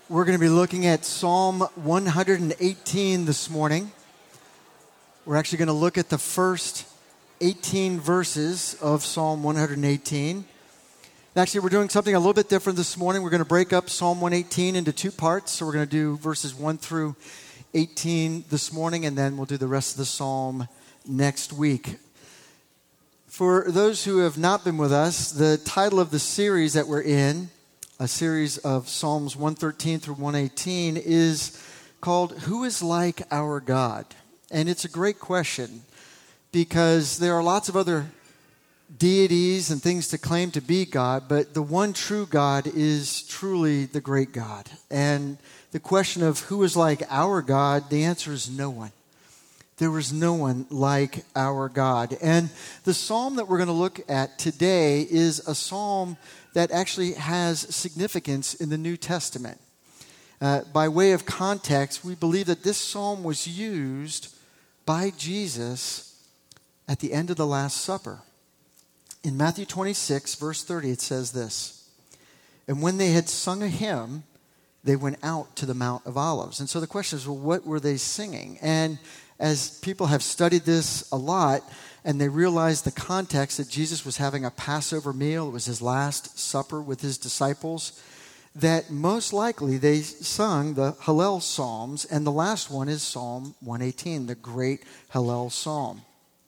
We're going to be looking at Psalm 118 this morning. We're actually going to look at the first 18 verses of Psalm 118. Actually, we're doing something a little bit different this morning. We're going to break up Psalm 118 into two parts. So we're going to do verses 1 through 18 this morning, and then we'll do the rest of the psalm next week. For those who have not been with us, the title of the series that we're in, a series of Psalms 113 through 118, is called Who is Like Our God? And it's a great question because there are lots of other deities and things to claim to be God, but the one true God is truly the great God. And the question of who is like our God, the answer is no one. There is no one like our God. And the psalm that we're going to look at today is a psalm that actually has significance in the New Testament. By way of context, we believe that this psalm was used by Jesus at the end of the Last Supper. In Matthew 26, verse 30, it says this, "And when they had sung a hymn, they went out to the Mount of Olives." And so the question is, well, what were they singing? And as people have studied this a lot, and they realize the context that Jesus was having a Passover meal, it was his last supper with his disciples, that most likely they sung the Hallel Psalms, and the last one is Psalm 118, the great Hallel Psalm.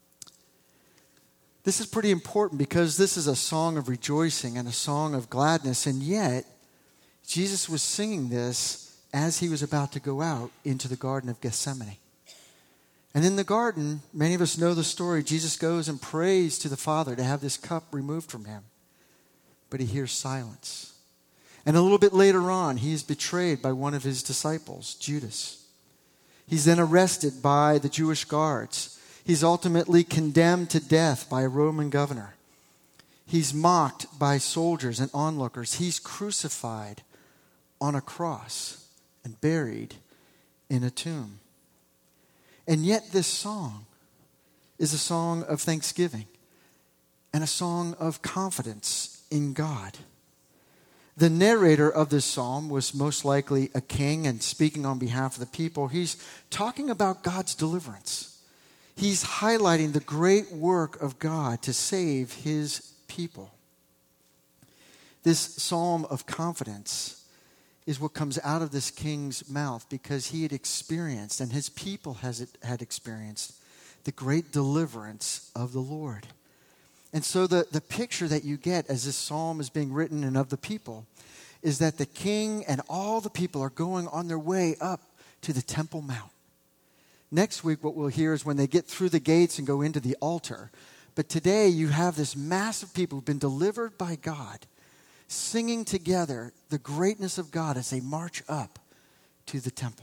This is pretty important because this is a song of rejoicing and a song of gladness, and yet Jesus was singing this as he was about to go out into the Garden of Gethsemane. And in the garden, many of us know the story. Jesus goes and prays to the Father to have this cup removed from him. But he hears silence. And a little bit later on, he is betrayed by one of his disciples, Judas. He's then arrested by the Jewish guards. He's ultimately condemned to death by a Roman governor. He's mocked by soldiers and onlookers. He's crucified on a cross and buried in a tomb. And yet this song is a song of thanksgiving and a song of confidence in God. The narrator of this psalm was most likely a king and speaking on behalf of the people. He's talking about God's deliverance. He's highlighting the great work of God to save his people. This psalm of confidence is what comes out of this king's mouth because he had experienced, and his people had experienced, the great deliverance of the Lord. And so the picture that you get as this psalm is being written and of the people is that the king and all the people are going on their way up to the Temple Mount. Next week, what we'll hear is when they get through the gates and go into the altar. But today, you have this mass of people who've been delivered by God, singing together the greatness of God as they march up to the temple.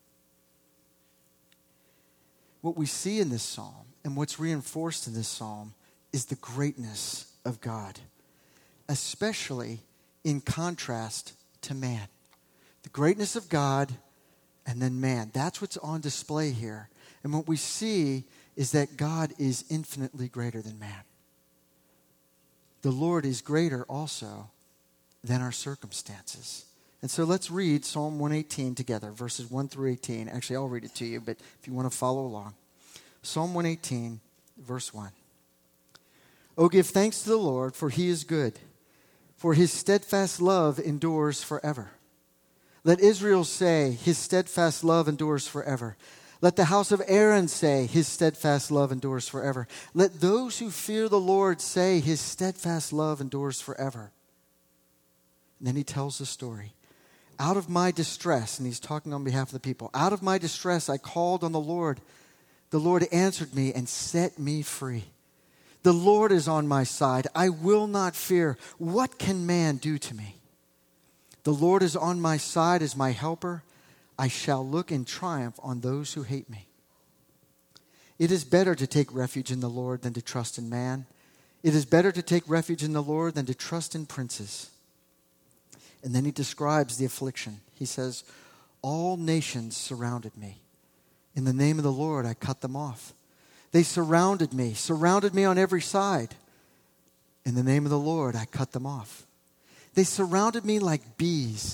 What we see in this psalm and what's reinforced in this psalm is the greatness of God, especially in contrast to man. The greatness of God and then man. That's what's on display here. And what we see is that God is infinitely greater than man. The Lord is greater also than our circumstances. And so let's read Psalm 118 together, verses 1 through 18. Actually, I'll read it to you, but if you want to follow along. Psalm 118, verse 1. "Oh, give thanks to the Lord, for he is good, for his steadfast love endures forever. Let Israel say, his steadfast love endures forever. Let the house of Aaron say, his steadfast love endures forever. Let those who fear the Lord say, his steadfast love endures forever." And then he tells the story. "Out of my distress," and he's talking on behalf of the people, "out of my distress I called on the Lord. The Lord answered me and set me free. The Lord is on my side. I will not fear. What can man do to me? The Lord is on my side as my helper. I shall look in triumph on those who hate me. It is better to take refuge in the Lord than to trust in man. It is better to take refuge in the Lord than to trust in princes." And then he describes the affliction. He says, "All nations surrounded me. In the name of the Lord, I cut them off. They surrounded me on every side. In the name of the Lord, I cut them off. They surrounded me like bees.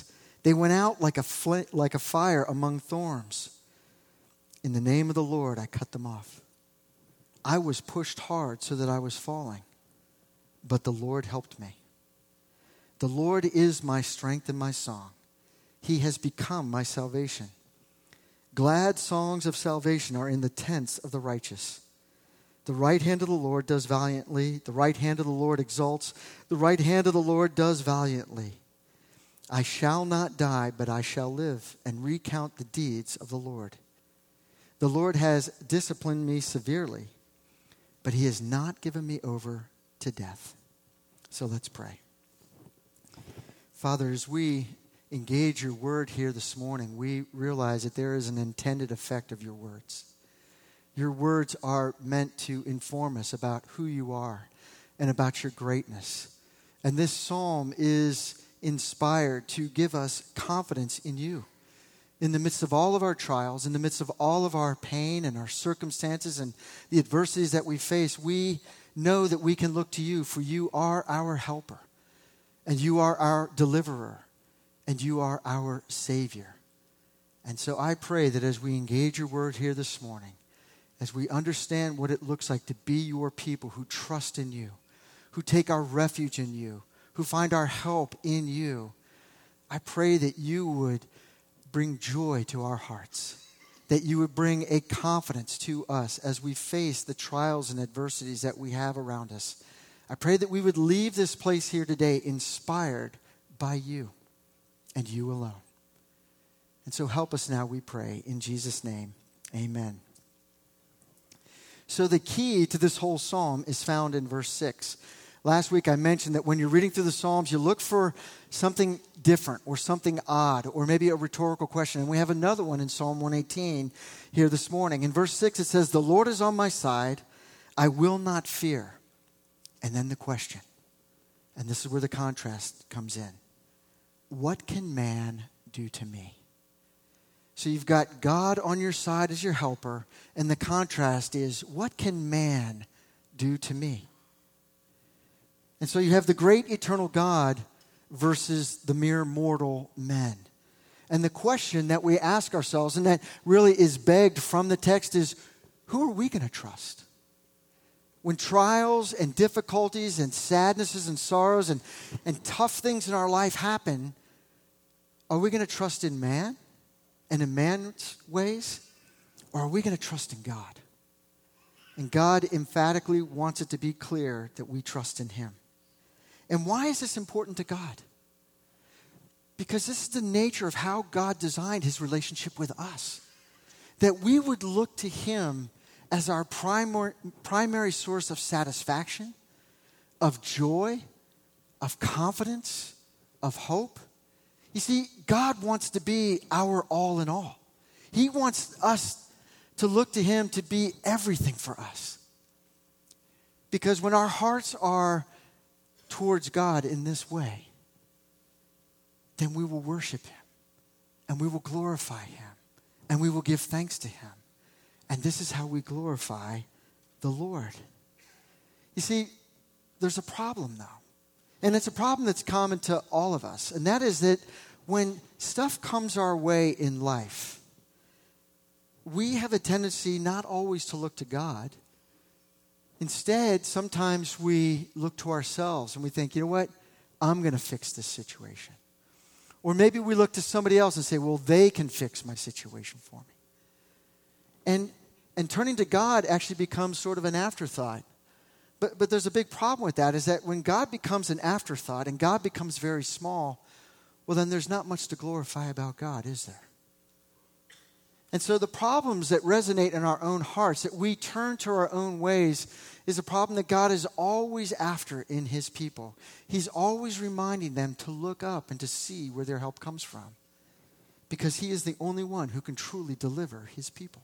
They went out like a fire among thorns. In the name of the Lord, I cut them off. I was pushed hard so that I was falling, but the Lord helped me. The Lord is my strength and my song. He has become my salvation. Glad songs of salvation are in the tents of the righteous. The right hand of the Lord does valiantly. The right hand of the Lord exalts. The right hand of the Lord does valiantly. I shall not die, but I shall live and recount the deeds of the Lord. The Lord has disciplined me severely, but he has not given me over to death. So let's pray. Father, as we engage your word here this morning, we realize that there is an intended effect of your words. Your words are meant to inform us about who you are and about your greatness. And this psalm is inspired to give us confidence in you. In the midst of all of our trials, in the midst of all of our pain and our circumstances and the adversities that we face, we know that we can look to you, for you are our helper, and you are our deliverer, and you are our Savior. And so I pray that as we engage your word here this morning, as we understand what it looks like to be your people who trust in you, who take our refuge in you, who find our help in you, I pray that you would bring joy to our hearts, that you would bring a confidence to us as we face the trials and adversities that we have around us. I pray that we would leave this place here today inspired by you and you alone. And so help us now, we pray, in Jesus' name, amen. So the key to this whole psalm is found in verse 6. Last week I mentioned that when you're reading through the Psalms, you look for something different or something odd or maybe a rhetorical question. And we have another one in Psalm 118 here this morning. In verse 6 it says, "The Lord is on my side, I will not fear." And then the question, and this is where the contrast comes in. What can man do to me? So you've got God on your side as your helper, and the contrast is, what can man do to me? And so you have the great eternal God versus the mere mortal men. And the question that we ask ourselves, and that really is begged from the text, is who are we going to trust? When trials and difficulties and sadnesses and sorrows and tough things in our life happen, are we going to trust in man and in man's ways? Or are we going to trust in God? And God emphatically wants it to be clear that we trust in him. And why is this important to God? Because this is the nature of how God designed his relationship with us. That we would look to him as our primary source of satisfaction, of joy, of confidence, of hope. You see, God wants to be our all in all. He wants us to look to him to be everything for us. Because when our hearts are towards God in this way, then we will worship him, and we will glorify him, and we will give thanks to him. And this is how we glorify the Lord. You see, there's a problem though. And it's a problem that's common to all of us. And that is that when stuff comes our way in life, we have a tendency not always to look to God. Instead, sometimes we look to ourselves and we think, you know what? I'm going to fix this situation. Or maybe we look to somebody else and say, well, they can fix my situation for me. And turning to God actually becomes sort of an afterthought. But there's a big problem with that, is that when God becomes an afterthought and God becomes very small, well, then there's not much to glorify about God, is there? And so the problems that resonate in our own hearts, that we turn to our own ways, is a problem that God is always after in his people. He's always reminding them to look up and to see where their help comes from, because he is the only one who can truly deliver his people.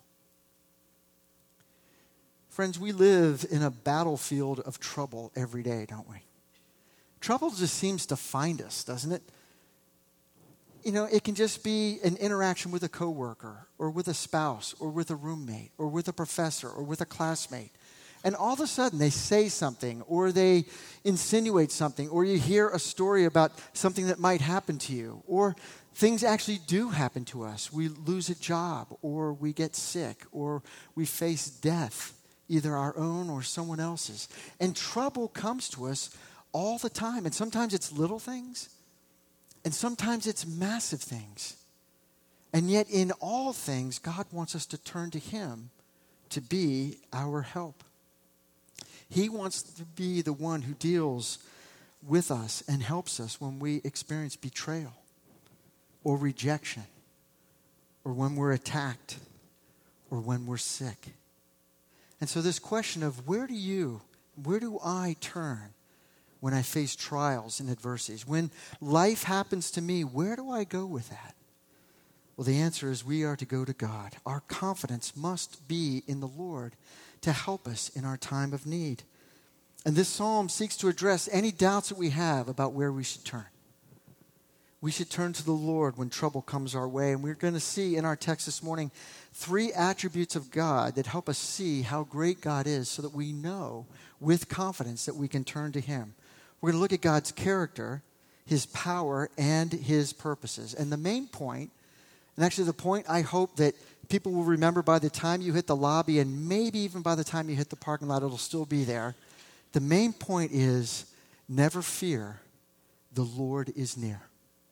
Friends, we live in a battlefield of trouble every day, don't we? Trouble just seems to find us, doesn't it? You know, it can just be an interaction with a coworker or with a spouse or with a roommate or with a professor or with a classmate. And all of a sudden they say something or they insinuate something, or you hear a story about something that might happen to you, or things actually do happen to us. We lose a job, or we get sick, or we face death, either our own or someone else's. And trouble comes to us all the time. And sometimes it's little things, and sometimes it's massive things. And yet in all things, God wants us to turn to Him to be our help. He wants to be the one who deals with us and helps us when we experience betrayal or rejection, or when we're attacked, or when we're sick. And so this question of where do I turn when I face trials and adversities? When life happens to me, where do I go with that? Well, the answer is we are to go to God. Our confidence must be in the Lord to help us in our time of need. And this psalm seeks to address any doubts that we have about where we should turn. We should turn to the Lord when trouble comes our way. And we're going to see in our text this morning 3 attributes of God that help us see how great God is, so that we know with confidence that we can turn to Him. We're going to look at God's character, His power, and His purposes. And the main point, and actually the point I hope that people will remember by the time you hit the lobby, and maybe even by the time you hit the parking lot, it'll still be there. The main point is, never fear, the Lord is near.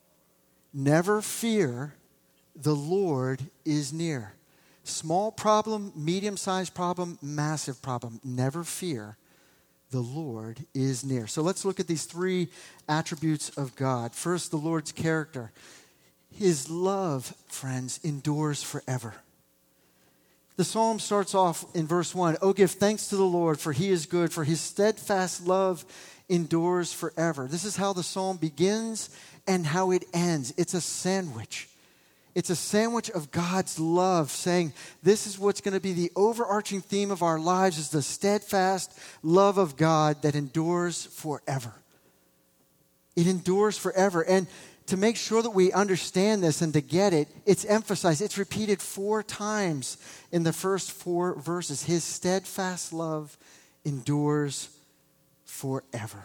Never fear, the Lord is near. Small problem, medium-sized problem, massive problem. Never fear, the Lord is near. So let's look at these 3 attributes of God. First, the Lord's character. His love, friends, endures forever. The psalm starts off in verse 1. Oh, give thanks to the Lord, for He is good, for His steadfast love endures forever. This is how the psalm begins and how it ends. It's a sandwich. It's a sandwich of God's love, saying this is what's going to be the overarching theme of our lives, is the steadfast love of God that endures forever. It endures forever. And to make sure that we understand this and to get it, it's emphasized. It's repeated 4 times in the first 4 verses. His steadfast love endures forever.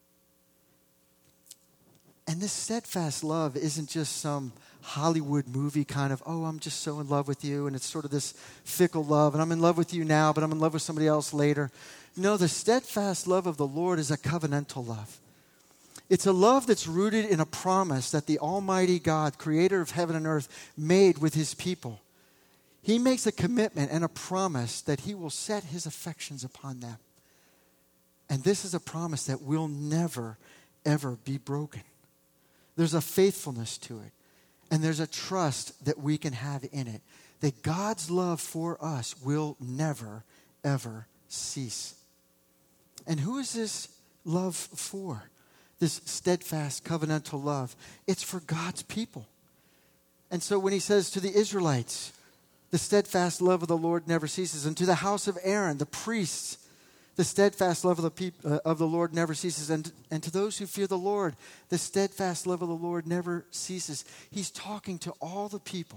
And this steadfast love isn't just some Hollywood movie kind of, oh, I'm just so in love with you, and it's sort of this fickle love, and I'm in love with you now, but I'm in love with somebody else later. No, the steadfast love of the Lord is a covenantal love. It's a love that's rooted in a promise that the Almighty God, creator of heaven and earth, made with His people. He makes a commitment and a promise that He will set His affections upon them. And this is a promise that will never, ever be broken. There's a faithfulness to it. And there's a trust that we can have in it. That God's love for us will never, ever cease. And who is this love for? This steadfast covenantal love. It's for God's people. And so when He says to the Israelites, the steadfast love of the Lord never ceases. And to the house of Aaron, the priests, the steadfast love of the Lord never ceases. And to those who fear the Lord, the steadfast love of the Lord never ceases. He's talking to all the people,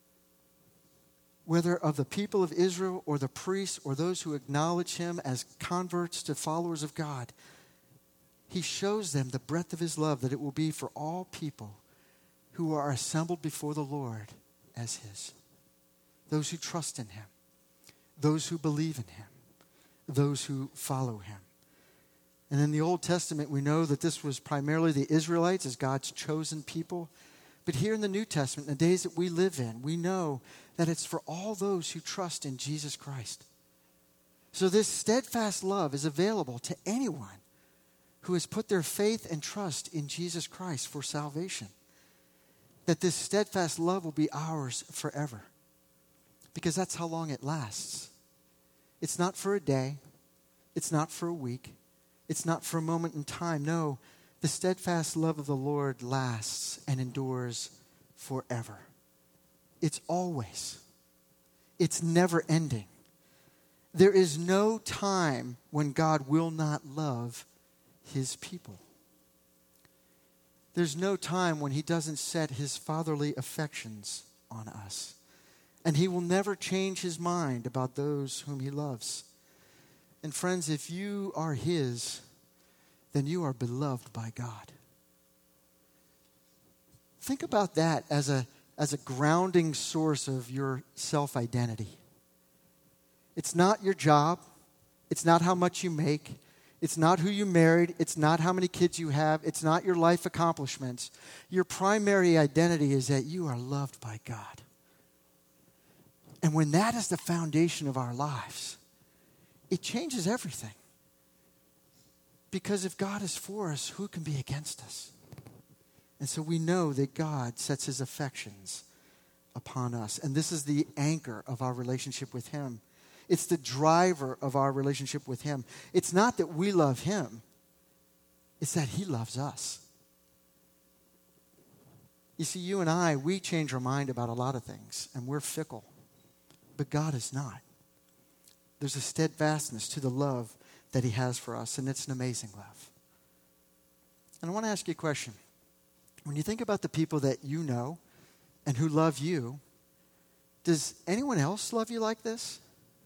whether of the people of Israel or the priests or those who acknowledge Him as converts to followers of God. He shows them the breadth of His love, that it will be for all people who are assembled before the Lord as His. Those who trust in Him, those who believe in Him, those who follow Him. And in the Old Testament, we know that this was primarily the Israelites as God's chosen people. But here in the New Testament, in the days that we live in, we know that it's for all those who trust in Jesus Christ. So this steadfast love is available to anyone who has put their faith and trust in Jesus Christ for salvation. That this steadfast love will be ours forever. Because that's how long it lasts. It's not for a day. It's not for a week. It's not for a moment in time. No, the steadfast love of the Lord lasts and endures forever. It's always. It's never ending. There is no time when God will not love His people. There's no time when He doesn't set His fatherly affections on us. And He will never change His mind about those whom He loves. And friends, if you are his, then you are beloved by God. Think about that as a grounding source of your self-identity. It's not your job. It's not how much you make. It's not who you married. It's not how many kids you have. It's not your life accomplishments. Your primary identity is that you are loved by God. And when that is the foundation of our lives, it changes everything. Because if God is for us, who can be against us? And so we know that God sets his affections upon us. And this is the anchor of our relationship with him. It's the driver of our relationship with him. It's not that we love him. It's that he loves us. You see, you and I, we change our mind about a lot of things, and we're fickle. But God is not. There's a steadfastness to the love that he has for us, and it's an amazing love. And I want to ask you a question. When you think about the people that you know and who love you, does anyone else love you like this?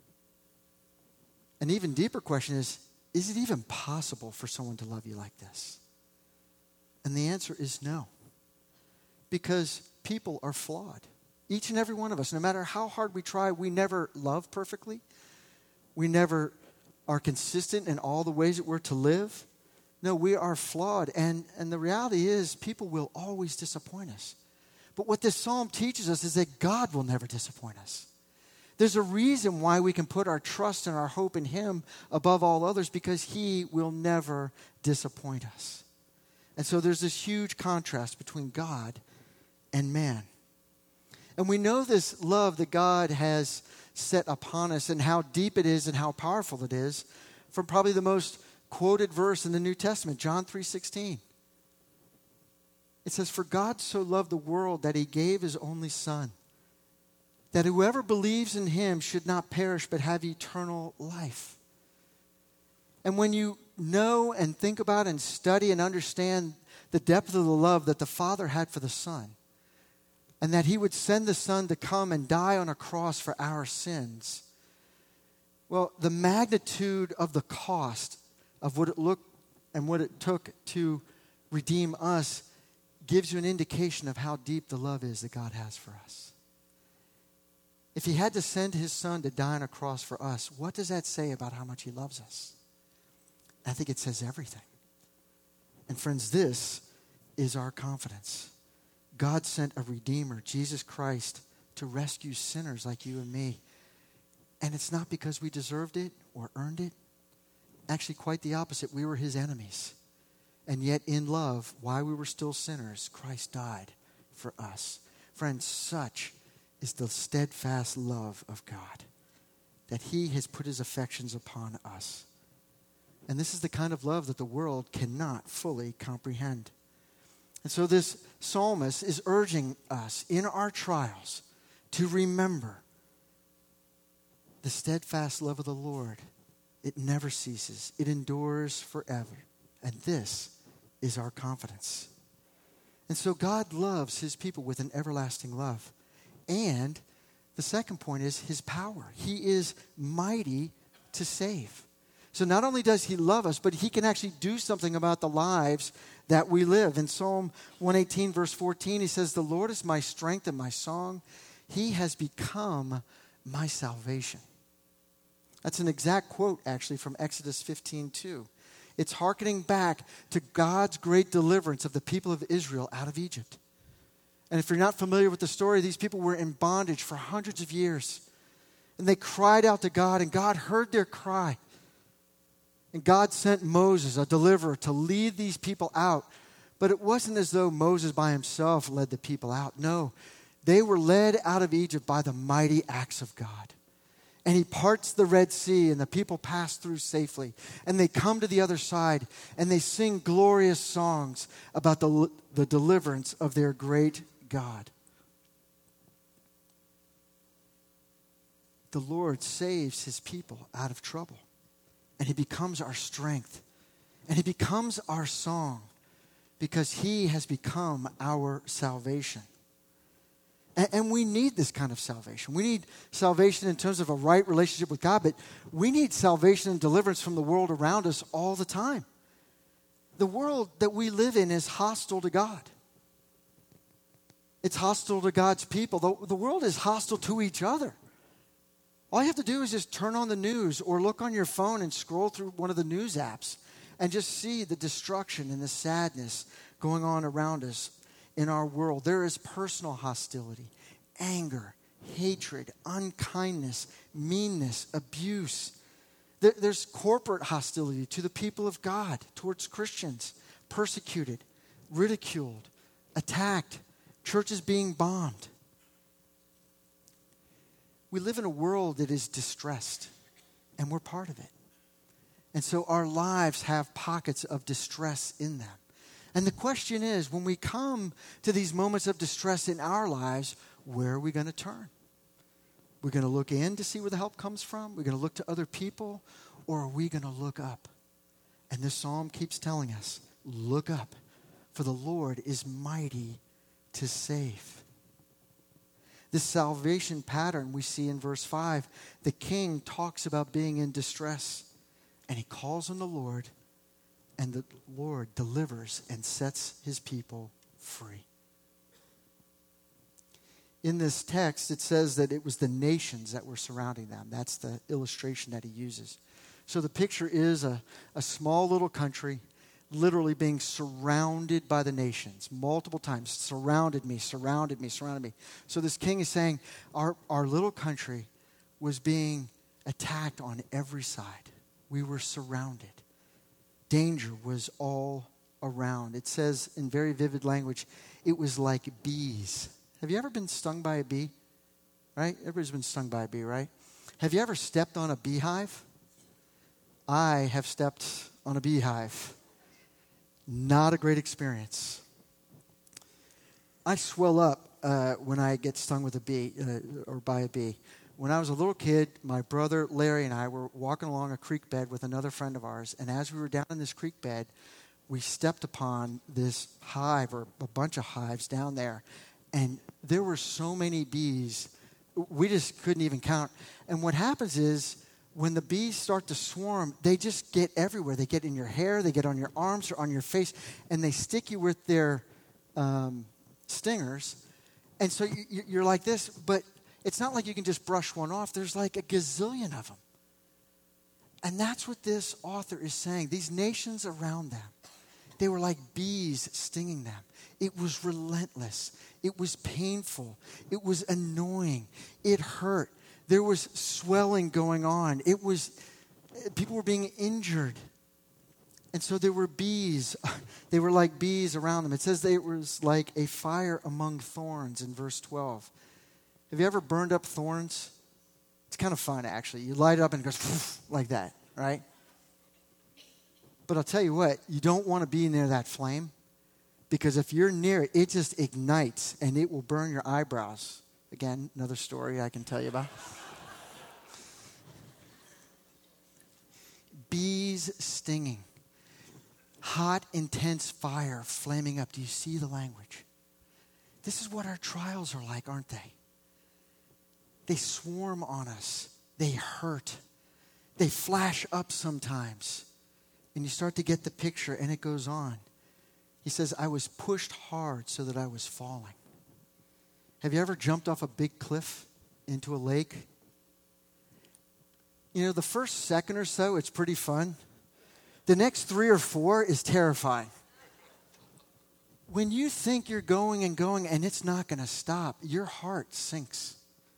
An even deeper question is it even possible for someone to love you like this? And the answer is no. Because people are flawed. Each and every one of us, no matter how hard we try, we never love perfectly. We never are consistent in all the ways that we're to live. No, we are flawed. And the reality is people will always disappoint us. But what this psalm teaches us is that God will never disappoint us. There's a reason why we can put our trust and our hope in him above all others, because he will never disappoint us. And so there's this huge contrast between God and man. And we know this love that God has set upon us and how deep it is and how powerful it is from probably the most quoted verse in the New Testament, John 3:16. It says, "For God so loved the world that he gave his only son, that whoever believes in him should not perish but have eternal life." And when you know and think about and study and understand the depth of the love that the Father had for the Son, and that he would send the Son to come and die on a cross for our sins, well, the magnitude of the cost of what it looked and what it took to redeem us gives you an indication of how deep the love is that God has for us. If he had to send his Son to die on a cross for us, what does that say about how much he loves us? I think it says everything. And friends, this is our confidence. God sent a Redeemer, Jesus Christ, to rescue sinners like you and me. And it's not because we deserved it or earned it. Actually, quite the opposite. We were his enemies. And yet in love, while we were still sinners, Christ died for us. Friends, such is the steadfast love of God, that he has put his affections upon us. And this is the kind of love that the world cannot fully comprehend. And so this psalmist is urging us in our trials to remember the steadfast love of the Lord. It never ceases. It endures forever. And this is our confidence. And so God loves his people with an everlasting love. And the second point is his power. He is mighty to save. So not only does he love us, but he can actually do something about the lives that we live. In Psalm 118, verse 14, he says, "The Lord is my strength and my song. He has become my salvation." That's an exact quote, actually, from Exodus 15:2. It's hearkening back to God's great deliverance of the people of Israel out of Egypt. And if you're not familiar with the story, these people were in bondage for hundreds of years. And they cried out to God, and God heard their cry. And God sent Moses, a deliverer, to lead these people out. But it wasn't as though Moses by himself led the people out. No, they were led out of Egypt by the mighty acts of God. And he parts the Red Sea, and the people pass through safely. And they come to the other side, and they sing glorious songs about the deliverance of their great God. The Lord saves his people out of trouble. And he becomes our strength. And he becomes our song because he has become our salvation. And we need this kind of salvation. We need salvation in terms of a right relationship with God, but we need salvation and deliverance from the world around us all the time. The world that we live in is hostile to God. It's hostile to God's people. The world is hostile to each other. All you have to do is just turn on the news or look on your phone and scroll through one of the news apps and just see the destruction and the sadness going on around us in our world. There is personal hostility, anger, hatred, unkindness, meanness, abuse. There's corporate hostility to the people of God, towards Christians, persecuted, ridiculed, attacked, churches being bombed. We live in a world that is distressed, and we're part of it. And so our lives have pockets of distress in them. And the question is, when we come to these moments of distress in our lives, where are we going to turn? We're going to look in to see where the help comes from? We're going to look to other people? Or are we going to look up? And this psalm keeps telling us, look up, for the Lord is mighty to save. This salvation pattern we see in verse 5, the king talks about being in distress, and he calls on the Lord, and the Lord delivers and sets his people free. In this text, it says that it was the nations that were surrounding them. That's the illustration that he uses. So the picture is a small little country literally being surrounded by the nations multiple times. Surrounded me, surrounded me, surrounded me. So this king is saying our little country was being attacked on every side. We were surrounded. Danger was all around. It says in very vivid language, it was like bees. Have you ever been stung by a bee? Right? Everybody's been stung by a bee, right? Have you ever stepped on a beehive? I have stepped on a beehive. Not a great experience. I swell up when I get stung with a bee or by a bee. When I was a little kid, my brother Larry and I were walking along a creek bed with another friend of ours, and as we were down in this creek bed, we stepped upon this hive or a bunch of hives down there, and there were so many bees, we just couldn't even count. And what happens is, when the bees start to swarm, they just get everywhere. They get in your hair, they get on your arms or on your face, and they stick you with their stingers. And so you're like this, but it's not like you can just brush one off. There's like a gazillion of them. And that's what this author is saying. These nations around them, they were like bees stinging them. It was relentless. It was painful. It was annoying. It hurt. There was swelling going on. People were being injured. And so there were bees. They were like bees around them. It says it was like a fire among thorns in verse 12. Have you ever burned up thorns? It's kind of fun, actually. You light it up and it goes like that, right? But I'll tell you what, you don't want to be near that flame, because if you're near it, it just ignites and it will burn your eyebrows. Again, another story I can tell you about. Bees stinging. Hot, intense fire flaming up. Do you see the language? This is what our trials are like, aren't they? They swarm on us. They hurt. They flash up sometimes. And you start to get the picture, and it goes on. He says, I was pushed hard so that I was falling. Have you ever jumped off a big cliff into a lake? You know, the first second or so, it's pretty fun. The next 3 or 4 is terrifying. When you think you're going and it's not going to stop, your heart sinks.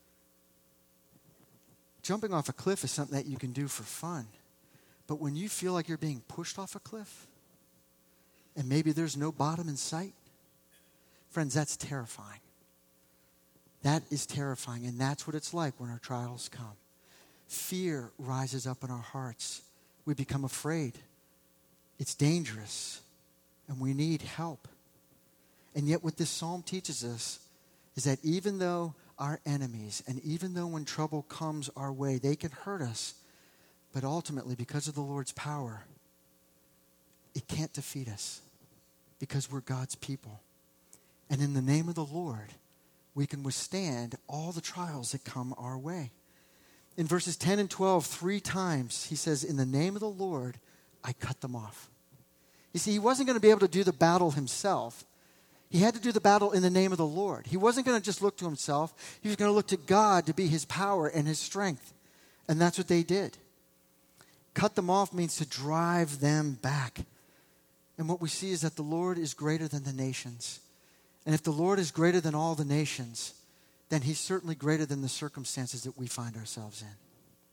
Jumping off a cliff is something that you can do for fun. But when you feel like you're being pushed off a cliff, and maybe there's no bottom in sight, friends, that's terrifying. That is terrifying, and that's what it's like when our trials come. Fear rises up in our hearts. We become afraid. It's dangerous, and we need help. And yet what this psalm teaches us is that even though our enemies, and even though when trouble comes our way, they can hurt us, but ultimately, because of the Lord's power, it can't defeat us, because we're God's people. And in the name of the Lord, we can withstand all the trials that come our way. In verses 10 and 12, 3 times, he says, in the name of the Lord, I cut them off. You see, he wasn't going to be able to do the battle himself. He had to do the battle in the name of the Lord. He wasn't going to just look to himself. He was going to look to God to be his power and his strength. And that's what they did. Cut them off means to drive them back. And what we see is that the Lord is greater than the nations. And if the Lord is greater than all the nations, then he's certainly greater than the circumstances that we find ourselves in.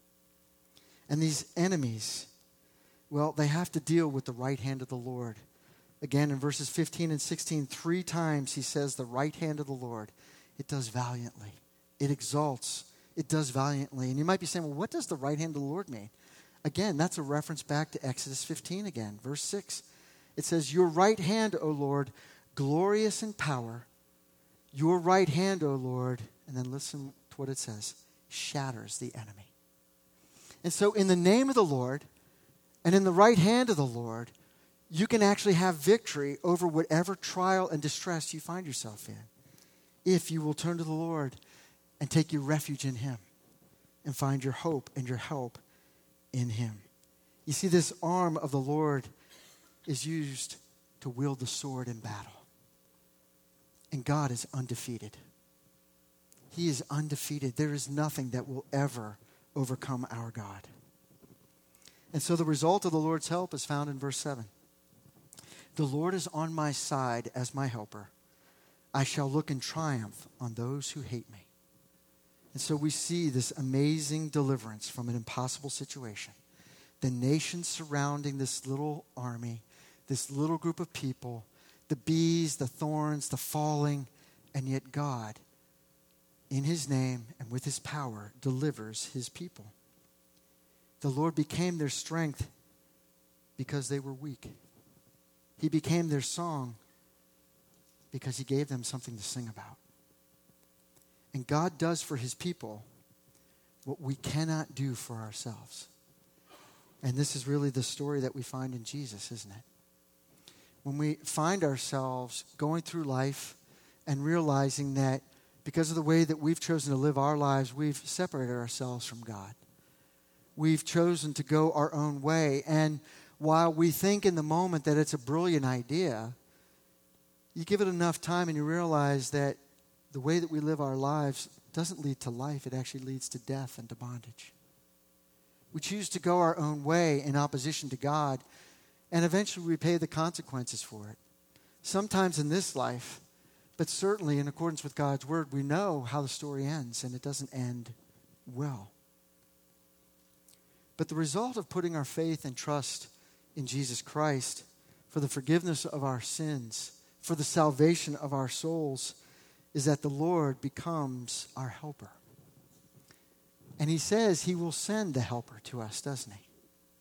And these enemies, well, they have to deal with the right hand of the Lord. Again, in verses 15 and 16, 3 times he says the right hand of the Lord. It does valiantly. It exalts. It does valiantly. And you might be saying, well, what does the right hand of the Lord mean? Again, that's a reference back to Exodus 15 again, verse 6. It says, your right hand, O Lord, glorious in power. Your right hand, O Lord, and then listen to what it says, shatters the enemy. And so in the name of the Lord and in the right hand of the Lord, you can actually have victory over whatever trial and distress you find yourself in, if you will turn to the Lord and take your refuge in him and find your hope and your help in him. You see, this arm of the Lord is used to wield the sword in battle. And God is undefeated. He is undefeated. There is nothing that will ever overcome our God. And so the result of the Lord's help is found in verse 7. The Lord is on my side as my helper. I shall look in triumph on those who hate me. And so we see this amazing deliverance from an impossible situation. The nations surrounding this little army, this little group of people, the bees, the thorns, the falling, and yet God, in his name and with his power, delivers his people. The Lord became their strength because they were weak. He became their song because he gave them something to sing about. And God does for his people what we cannot do for ourselves. And this is really the story that we find in Jesus, isn't it? When we find ourselves going through life and realizing that because of the way that we've chosen to live our lives, we've separated ourselves from God. We've chosen to go our own way. And while we think in the moment that it's a brilliant idea, you give it enough time and you realize that the way that we live our lives doesn't lead to life. It actually leads to death and to bondage. We choose to go our own way in opposition to God, and eventually we pay the consequences for it. Sometimes in this life, but certainly in accordance with God's word, we know how the story ends, and it doesn't end well. But the result of putting our faith and trust in Jesus Christ for the forgiveness of our sins, for the salvation of our souls, is that the Lord becomes our helper. And he says he will send the helper to us, doesn't he?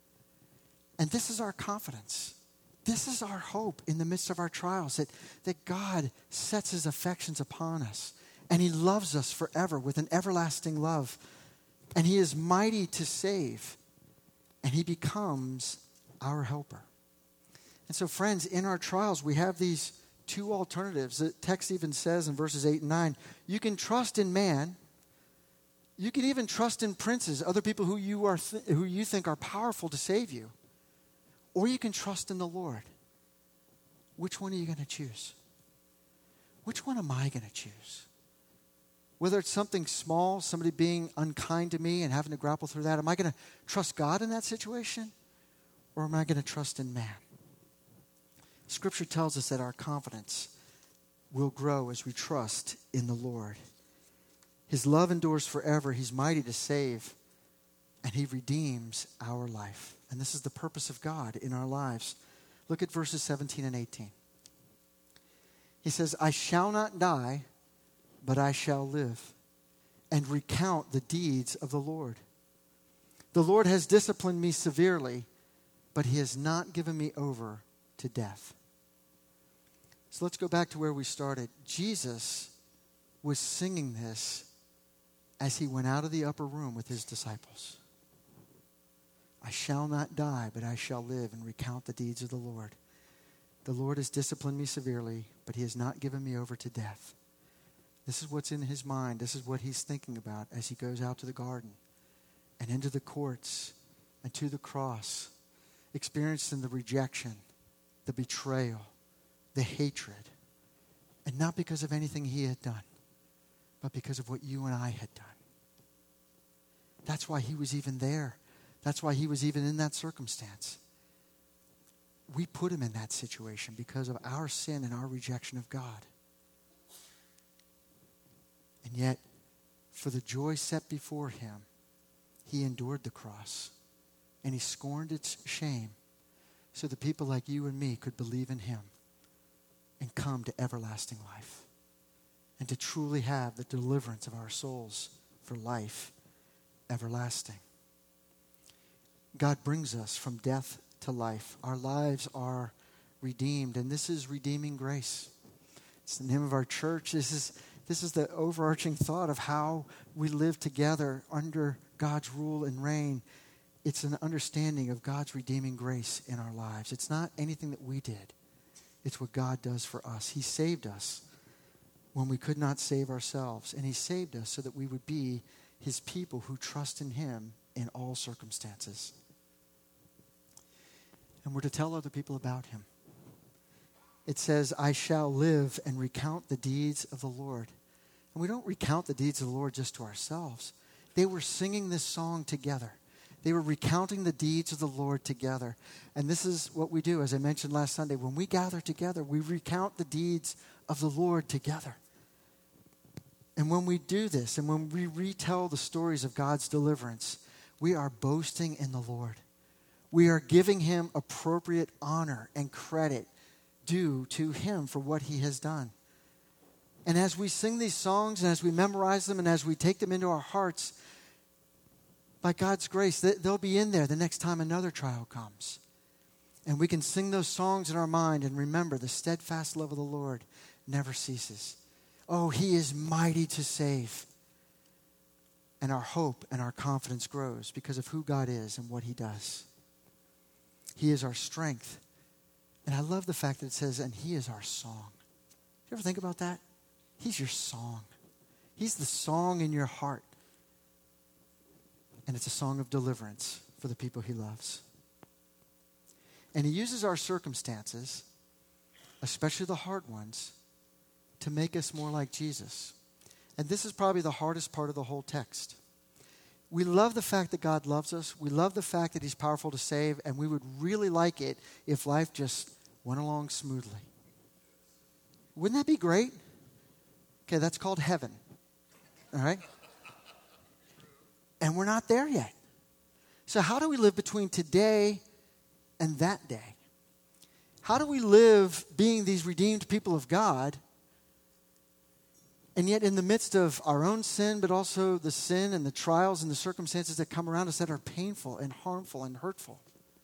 And this is our confidence. This is our hope in the midst of our trials, that God sets his affections upon us. And he loves us forever with an everlasting love. And he is mighty to save. And he becomes our helper. And so, friends, in our trials, we have these 2 alternatives. The text even says in verses 8 and 9, you can trust in man. You can even trust in princes, other people who you think are powerful to save you. Or you can trust in the Lord. Which one are you going to choose? Which one am I going to choose? Whether it's something small, somebody being unkind to me and having to grapple through that, am I going to trust God in that situation? Or am I going to trust in man? Scripture tells us that our confidence will grow as we trust in the Lord. His love endures forever. He's mighty to save. And he redeems our life. And this is the purpose of God in our lives. Look at verses 17 and 18. He says, I shall not die, but I shall live and recount the deeds of the Lord. The Lord has disciplined me severely, but he has not given me over to death. So let's go back to where we started. Jesus was singing this as he went out of the upper room with his disciples. I shall not die, but I shall live and recount the deeds of the Lord. The Lord has disciplined me severely, but he has not given me over to death. This is what's in his mind. This is what he's thinking about as he goes out to the garden and into the courts and to the cross, experiencing the rejection, the betrayal, the hatred. And not because of anything he had done, but because of what you and I had done. That's why he was even there. That's why he was even in that circumstance. We put him in that situation because of our sin and our rejection of God. And yet, for the joy set before him, he endured the cross. And he scorned its shame so that people like you and me could believe in him and come to everlasting life. And to truly have the deliverance of our souls for life everlasting. God brings us from death to life. Our lives are redeemed, and this is redeeming grace. It's the name of our church. This is the overarching thought of how we live together under God's rule and reign. It's an understanding of God's redeeming grace in our lives. It's not anything that we did. It's what God does for us. He saved us when we could not save ourselves, and he saved us so that we would be his people who trust in him in all circumstances. And we're to tell other people about him. It says, I shall live and recount the deeds of the Lord. And we don't recount the deeds of the Lord just to ourselves. They were singing this song together. They were recounting the deeds of the Lord together. And this is what we do, as I mentioned last Sunday. When we gather together, we recount the deeds of the Lord together. And when we do this, and when we retell the stories of God's deliverance, we are boasting in the Lord. We are giving him appropriate honor and credit due to him for what he has done. And as we sing these songs, and as we memorize them, and as we take them into our hearts, by God's grace, they'll be in there the next time another trial comes. And we can sing those songs in our mind and remember the steadfast love of the Lord never ceases. Oh, he is mighty to save. And our hope and our confidence grows because of who God is and what he does. He is our strength. And I love the fact that it says, and he is our song. You ever think about that? He's your song. He's the song in your heart. And it's a song of deliverance for the people he loves. And he uses our circumstances, especially the hard ones, to make us more like Jesus. And this is probably the hardest part of the whole text. We love the fact that God loves us. We love the fact that he's powerful to save. And we would really like it if life just went along smoothly. Wouldn't that be great? Okay, that's called heaven. All right? And we're not there yet. So how do we live between today and that day? How do we live being these redeemed people of God, and yet in the midst of our own sin, but also the sin and the trials and the circumstances that come around us that are painful and harmful and hurtful?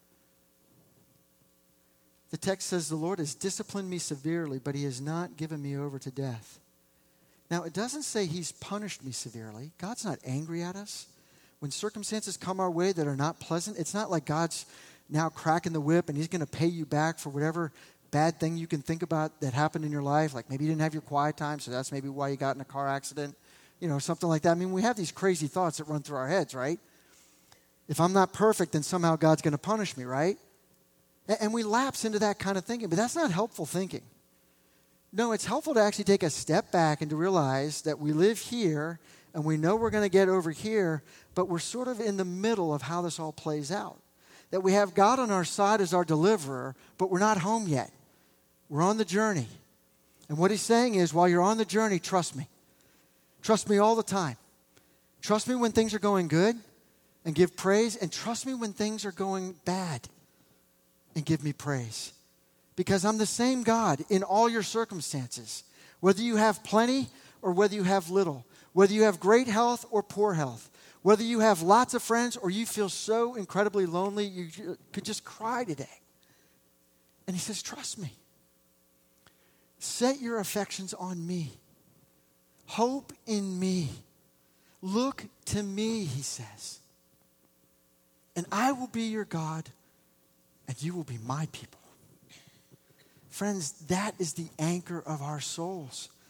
The text says, the Lord has disciplined me severely, but he has not given me over to death. Now, it doesn't say he's punished me severely. God's not angry at us. When circumstances come our way that are not pleasant, it's not like God's now cracking the whip and he's going to pay you back for whatever bad thing you can think about that happened in your life. Like maybe you didn't have your quiet time, so that's maybe why you got in a car accident. You know, something like that. I mean, we have these crazy thoughts that run through our heads, right? If I'm not perfect, then somehow God's going to punish me, right? And we lapse into that kind of thinking, but that's not helpful thinking. No, it's helpful to actually take a step back and to realize that we live here and we know we're going to get over here, but we're sort of in the middle of how this all plays out. That we have God on our side as our deliverer, but we're not home yet. We're on the journey. And what he's saying is, while you're on the journey, trust me. Trust me all the time. Trust me when things are going good and give praise, and trust me when things are going bad and give me praise. Because I'm the same God in all your circumstances, whether you have plenty or whether you have little, whether you have great health or poor health, whether you have lots of friends or you feel so incredibly lonely you could just cry today. And he says, trust me. Set your affections on me. Hope in me. Look to me, he says. And I will be your God, and you will be my people. Friends, that is the anchor of our souls.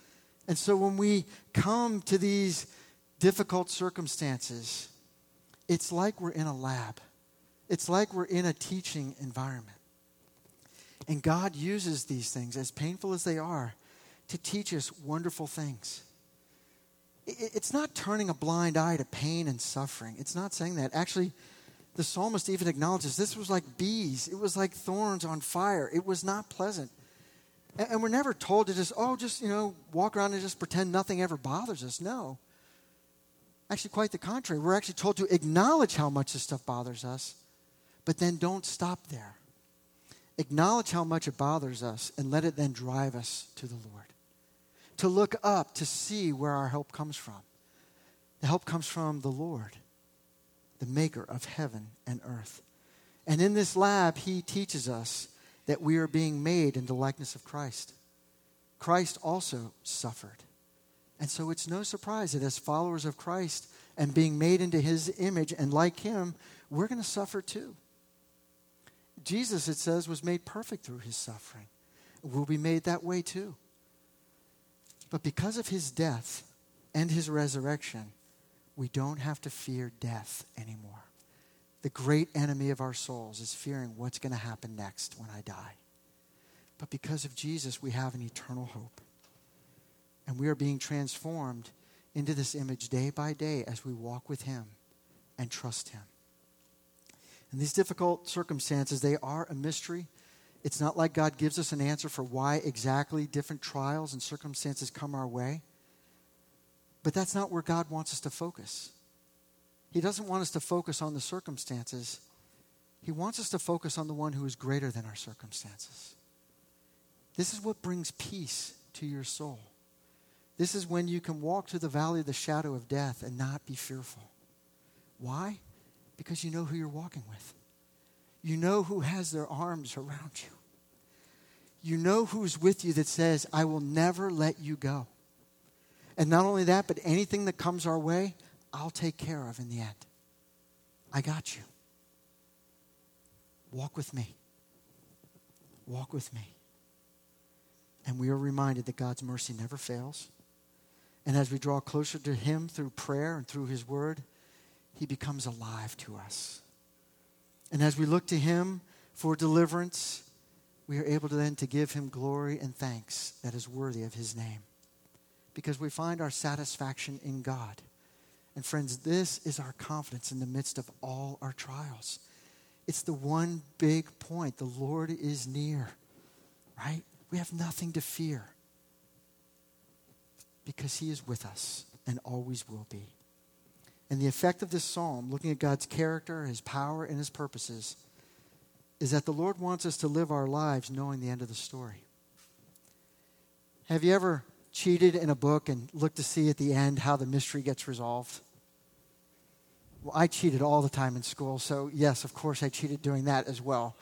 And so when we come to these difficult circumstances, it's like we're in a lab. It's like we're in a teaching environment. And God uses these things, as painful as they are, to teach us wonderful things. It's not turning a blind eye to pain and suffering. It's not saying that. Actually, the psalmist even acknowledges this was like bees. It was like thorns on fire. It was not pleasant. And we're never told to just walk around and just pretend nothing ever bothers us. No. Actually, quite the contrary. We're actually told to acknowledge how much this stuff bothers us, but then don't stop there. Acknowledge how much it bothers us and let it then drive us to the Lord. To look up, to see where our help comes from. The help comes from the Lord, the maker of heaven and earth. And in this lab, he teaches us that we are being made in the likeness of Christ. Christ also suffered. And so it's no surprise that as followers of Christ and being made into his image and like him, we're going to suffer too. Jesus, it says, was made perfect through his suffering. We'll be made that way too. But because of his death and his resurrection, we don't have to fear death anymore. The great enemy of our souls is fearing what's going to happen next when I die. But because of Jesus, we have an eternal hope. And we are being transformed into this image day by day as we walk with him and trust him. And these difficult circumstances, they are a mystery. It's not like God gives us an answer for why exactly different trials and circumstances come our way. But that's not where God wants us to focus. He doesn't want us to focus on the circumstances. He wants us to focus on the one who is greater than our circumstances. This is what brings peace to your soul. This is when you can walk through the valley of the shadow of death and not be fearful. Why? Because you know who you're walking with. You know who has their arms around you. You know who's with you that says, I will never let you go. And not only that, but anything that comes our way, I'll take care of in the end. I got you. Walk with me. Walk with me. And we are reminded that God's mercy never fails. And as we draw closer to him through prayer and through his word, he becomes alive to us. And as we look to him for deliverance, we are able to then to give him glory and thanks that is worthy of his name. Because we find our satisfaction in God. And friends, this is our confidence in the midst of all our trials. It's the one big point. The Lord is near, right? We have nothing to fear because he is with us and always will be. And the effect of this psalm, looking at God's character, his power, and his purposes, is that the Lord wants us to live our lives knowing the end of the story. Have you ever cheated in a book and looked to see at the end how the mystery gets resolved? Well, I cheated all the time in school, so yes, of course I cheated doing that as well.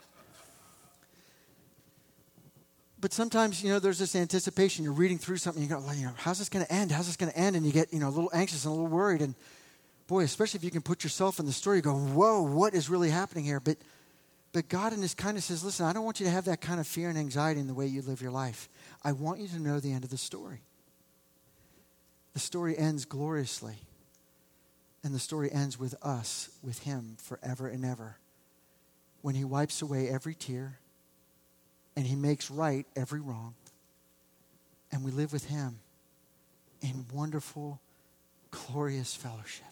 But sometimes, there's this anticipation. You're reading through something, you go, how's this going to end? How's this going to end? And you get, a little anxious and a little worried. And boy, especially if you can put yourself in the story, you go, whoa, what is really happening here? But God in his kindness says, listen, I don't want you to have that kind of fear and anxiety in the way you live your life. I want you to know the end of the story. The story ends gloriously. And the story ends with us, with him, forever and ever. When he wipes away every tear, and he makes right every wrong. And we live with him in wonderful, glorious fellowship.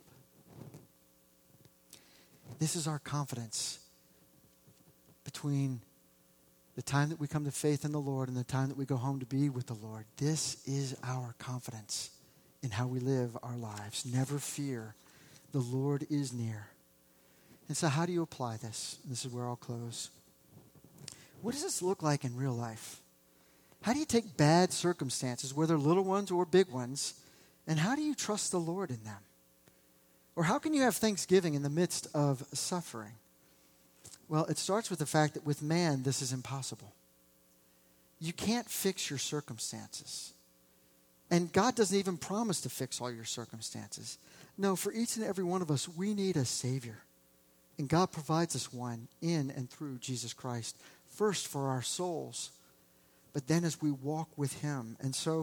This is our confidence between the time that we come to faith in the Lord and the time that we go home to be with the Lord. This is our confidence in how we live our lives. Never fear. The Lord is near. And so how do you apply this? This is where I'll close. What does this look like in real life? How do you take bad circumstances, whether little ones or big ones, and how do you trust the Lord in them? Or how can you have thanksgiving in the midst of suffering? Well, it starts with the fact that with man, this is impossible. You can't fix your circumstances. And God doesn't even promise to fix all your circumstances. No, for each and every one of us, we need a Savior. And God provides us one in and through Jesus Christ. First for our souls, but then as we walk with him. And so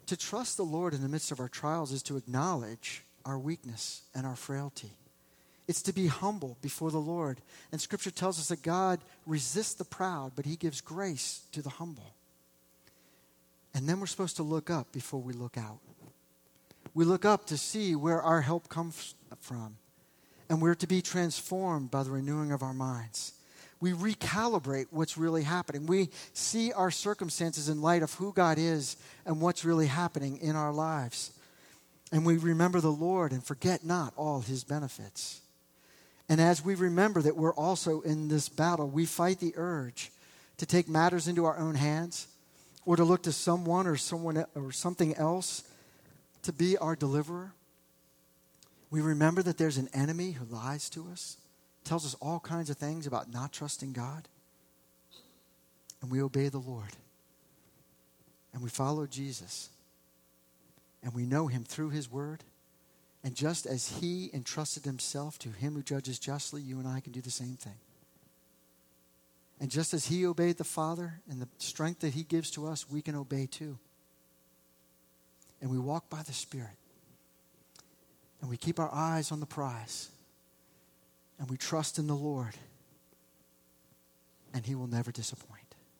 To trust the Lord in the midst of our trials is to acknowledge our weakness and our frailty. It's to be humble before the Lord. And Scripture tells us that God resists the proud, but he gives grace to the humble. And then we're supposed to look up before we look out. We look up to see where our help comes from. And we're to be transformed by the renewing of our minds. We recalibrate what's really happening. We see our circumstances in light of who God is and what's really happening in our lives. And we remember the Lord and forget not all his benefits. And as we remember that we're also in this battle, we fight the urge to take matters into our own hands or to look to someone or something else to be our deliverer. We remember that there's an enemy who lies to us, tells us all kinds of things about not trusting God. And we obey the Lord. And we follow Jesus. And we know him through his word. And just as he entrusted himself to him who judges justly, you and I can do the same thing. And just as he obeyed the Father and the strength that he gives to us, we can obey too. And we walk by the Spirit. And we keep our eyes on the prize. And we trust in the Lord. And he will never disappoint.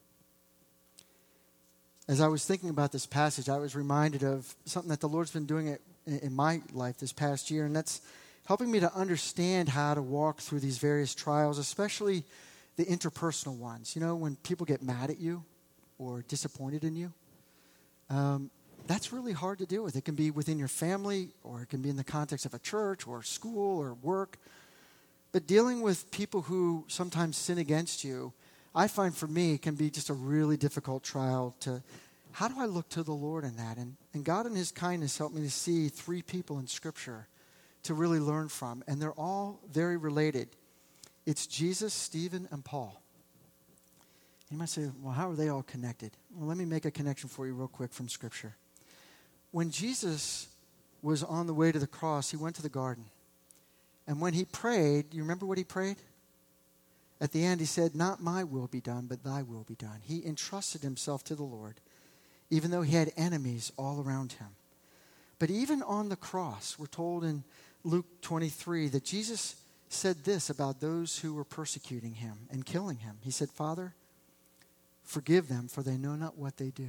As I was thinking about this passage, I was reminded of something that the Lord's been doing in my life this past year, and that's helping me to understand how to walk through these various trials, especially the interpersonal ones. You know, when people get mad at you or disappointed in you, that's really hard to deal with. It can be within your family, or it can be in the context of a church or school or work. But dealing with people who sometimes sin against you, I find for me, can be just a really difficult trial to, how do I look to the Lord in that? And God in his kindness helped me to see 3 people in Scripture to really learn from. And they're all very related. It's Jesus, Stephen, and Paul. You might say, well, how are they all connected? Well, let me make a connection for you real quick from Scripture. When Jesus was on the way to the cross, he went to the garden. And when he prayed, you remember what he prayed? At the end, he said, not my will be done, but thy will be done. He entrusted himself to the Lord, even though he had enemies all around him. But even on the cross, we're told in Luke 23 that Jesus said this about those who were persecuting him and killing him. He said, Father, forgive them, for they know not what they do.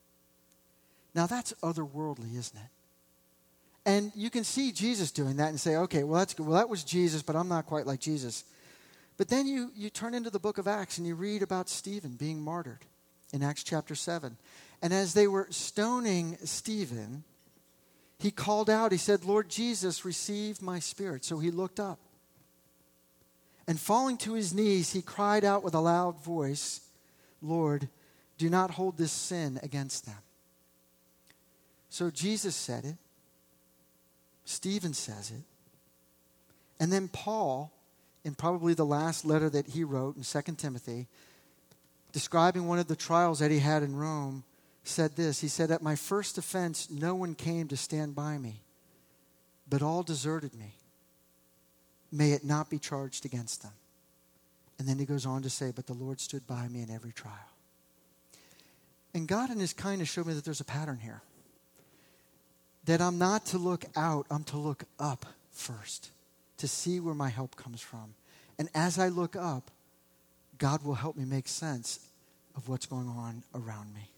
Now that's otherworldly, isn't it? And you can see Jesus doing that and say, okay, well, that's good. Well, that was Jesus, but I'm not quite like Jesus. But then you turn into the book of Acts and you read about Stephen being martyred in Acts chapter 7. And as they were stoning Stephen, he called out, he said, Lord Jesus, receive my spirit. So he looked up. And falling to his knees, he cried out with a loud voice, Lord, do not hold this sin against them. So Jesus said it. Stephen says it. And then Paul, in probably the last letter that he wrote in 2 Timothy, describing one of the trials that he had in Rome, said this. He said, at my first offense, no one came to stand by me, but all deserted me. May it not be charged against them. And then he goes on to say, but the Lord stood by me in every trial. And God in his kindness showed me that there's a pattern here. That I'm not to look out, I'm to look up first, to see where my help comes from. And as I look up, God will help me make sense of what's going on around me.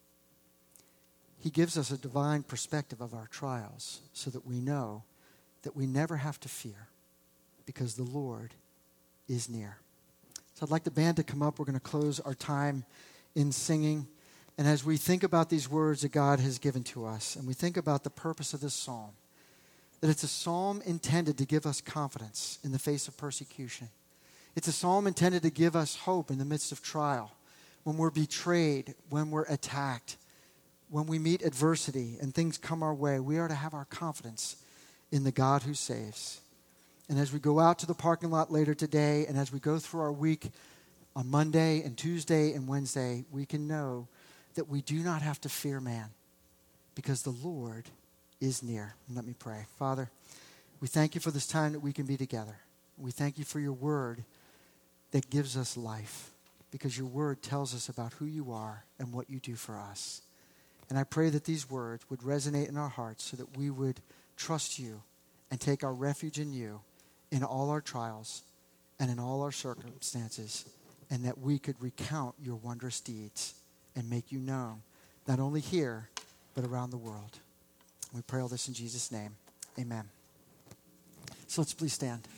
He gives us a divine perspective of our trials so that we know that we never have to fear because the Lord is near. So I'd like the band to come up. We're going to close our time in singing. And as we think about these words that God has given to us, and we think about the purpose of this psalm, that it's a psalm intended to give us confidence in the face of persecution. It's a psalm intended to give us hope in the midst of trial, when we're betrayed, when we're attacked, when we meet adversity and things come our way. We are to have our confidence in the God who saves. And as we go out to the parking lot later today, and as we go through our week on Monday and Tuesday and Wednesday, we can know that we do not have to fear man because the Lord is near. And let me pray. Father, we thank you for this time that we can be together. We thank you for your word that gives us life because your word tells us about who you are and what you do for us. And I pray that these words would resonate in our hearts so that we would trust you and take our refuge in you in all our trials and in all our circumstances, and that we could recount your wondrous deeds and make you known, not only here, but around the world. We pray all this in Jesus' name. Amen. So let's please stand.